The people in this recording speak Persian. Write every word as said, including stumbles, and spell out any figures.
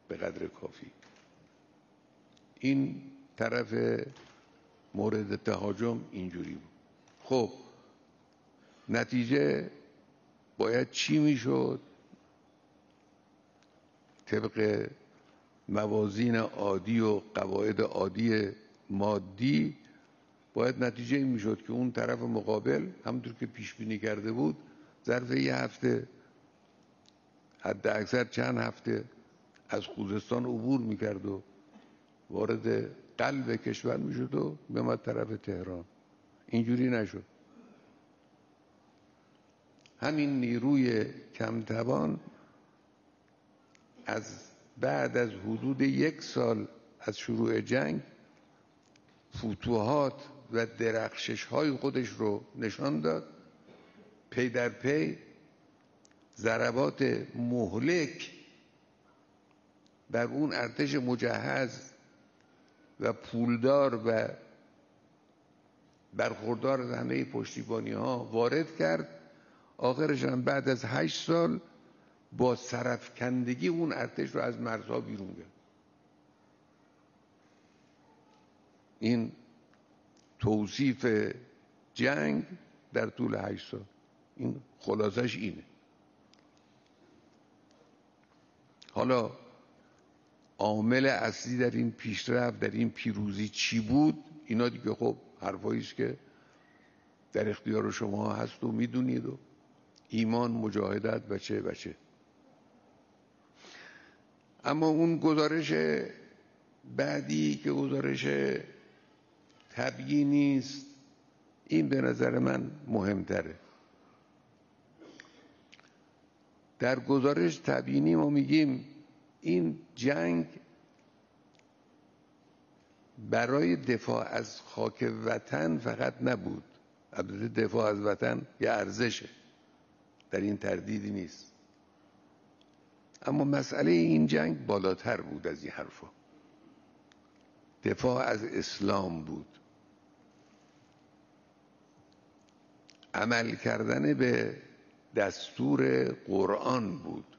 به قدر کافی. این طرف مورد تهاجم اینجوری بود. خب نتیجه باید چی میشد؟ طبق موازین عادی و قواعد عادی مادی باید نتیجه این میشد که اون طرف مقابل همونطور که پیش بینی کرده بود ظرف یه هفته حد اکثر چند هفته از خوزستان عبور میکرد و وارد قلب کشور میشد و میامد طرف تهران. اینجوری نشد. همین نیروی کمتوان از بعد از حدود یک سال از شروع جنگ فتوحات و درخشش های خودش رو نشان داد. پی در پی ضربات مهلک بر اون ارتش مجهز و پولدار و برخوردار از همه پشتیبانی ها وارد کرد. آخرش هم بعد از هشت سال با سرفکندگی اون ارتش رو از مرزها بیرون کرد. این توصیف جنگ در طول هشت سال، این خلاصش اینه. حالا عامل اصلی در این پیشرفت، در این پیروزی چی بود؟ اینا دیگه خب حرفایی است که در اختیار شما هست و میدونید و ایمان، مجاهدت و چه و چه. اما اون گزارش بعدی که گزارش تبیینی است، این به نظر من مهمتره. در گزارش تبیینی ما میگیم این جنگ برای دفاع از خاک وطن فقط نبود. البته دفاع از وطن یه ارزشه، در این تردیدی نیست، اما مسئله این جنگ بالاتر بود از این حرفا. دفاع از اسلام بود، عمل کردن به دستور قرآن بود.